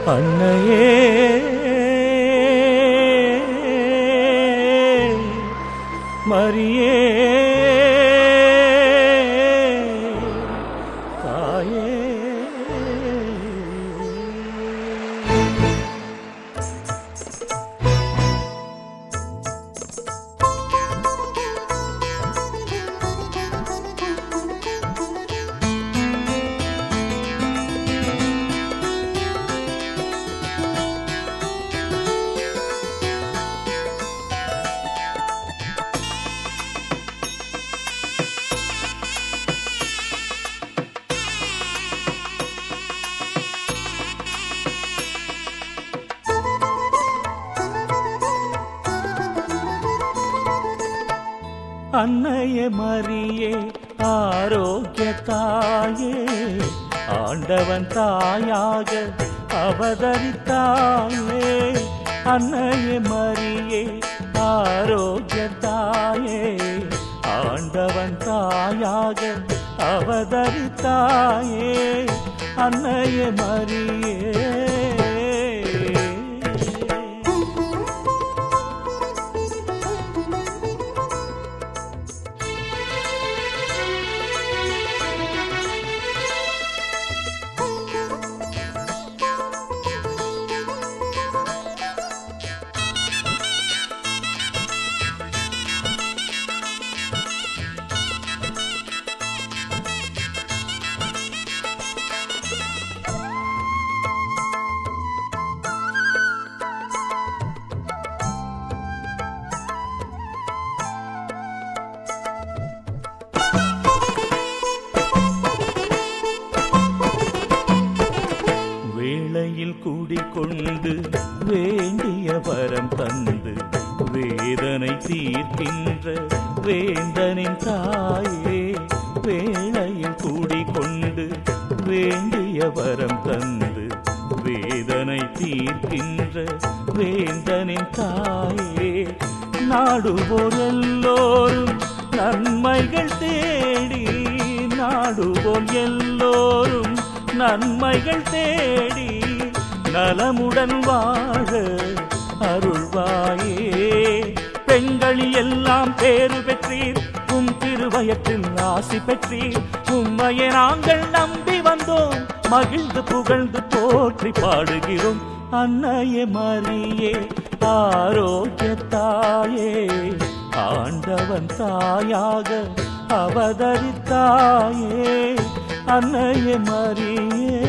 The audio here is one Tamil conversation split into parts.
அன்னையே மரியே தாயே அன்னையே மரியே ஆரோக்கிய தாயே ஆண்டவன் தாயாக அவதரித்தாயே அன்னையே மரியே ஆரோக்கிய தாயே ஆண்டவன் தாயாக அவதரித்தாயே அன்னையே மரியே கூடிக்கொண்டு வேண்டிய வரம் தந்து வேதனை தீர்க்கின்ற வேந்தனின் தாயே வேளையில் கூடிக்கொண்டு வேண்டிய வரம் தந்து வேதனை தீர்க்கின்ற வேந்தனின் தாயே நாடுவோர் எல்லோரும் நன்மைகள் தேடி நாடுவோர் எல்லோரும் நன்மைகள் தேடி நலமுடன் வாழ அருள்வாயே பெண்களி எல்லாம் பேறு பெற்றீர் உம் திருவயத்தில் ஆசி பெற்றீர் உம்மையை நாங்கள் நம்பி வந்தோம் மகிழ்ந்து புகழ்ந்து போற்றி பாடுகிறோம் அன்னையே மரியே ஆரோக்கிய தாயே ஆண்டவன் தாயாக அவதரித்தாயே அன்னையே மரியே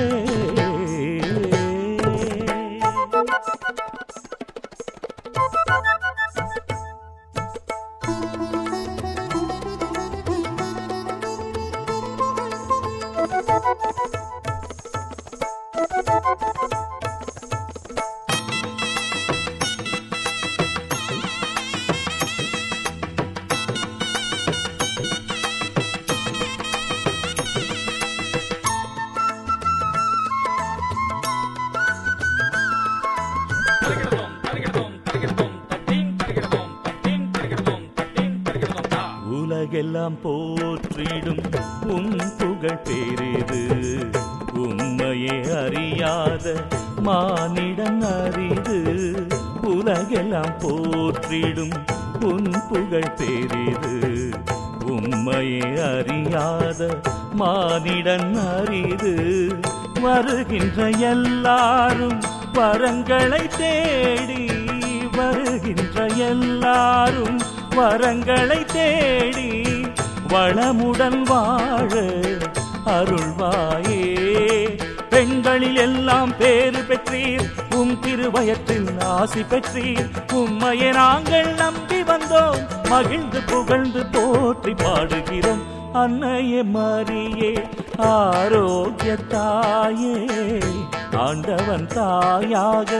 உலகெல்லாம் போற்றிடும் உன் புகழ் பெரிது உம்மையே அறியாத மானிடன் அரிது உலகெல்லாம் போற்றிடும் உன் புகழ் பெரிது உம்மையே அறியாத மானிடன் அரிது வருகின்ற எல்லாரும் வரங்களை தேடி வருகின்ற எல்லாரும் வரங்களை தேடி வளமுடன் வாழ அருள்வாயே பெண்களில் எல்லாம் பேறு பெற்றீர் உம் திருவயத்தில் ஆசி பெற்றீர் உம்மையை நாங்கள் நம்பி வந்தோம் மகிழ்ந்து புகழ்ந்து போற்றி பாடுகிறோம் அன்னையே மரியே ஆரோக்கிய தாயே ஆண்டவன் தாயாக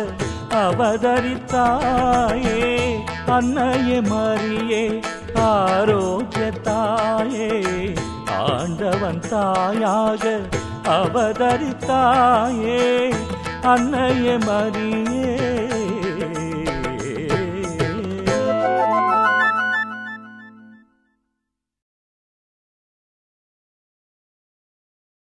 அவதரித்தாயே அன்னையே மரியே ஆரோக்கிய தாயே ஆண்டவன் தாயாக அவதரித்தாயே அன்னையே மரியே